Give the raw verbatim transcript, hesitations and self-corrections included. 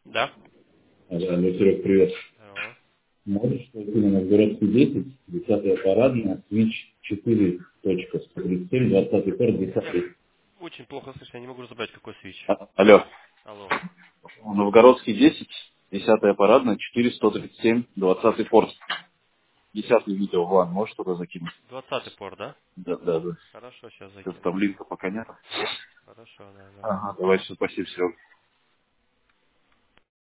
Да. Алло, алло, Серег, привет. Здорово. Можешь пойти на Новгородский десять, десятая парадная, свич четыре точка сто тридцать семь, двадцатый порт, Я десятый. очень плохо слышно, я не могу разобрать, какой свич. А, алло. Алло. Новгородский десять, десятая парадная, четыре сто тридцать семь, двадцатый порт. Десятый видео, Ван, можешь туда закинуть? Двадцатый порт, да? Да, да, да. Хорошо, сейчас Сейчас закину. там линка пока нет. Хорошо, да, да. Ага, давай, все, спасибо, Серег.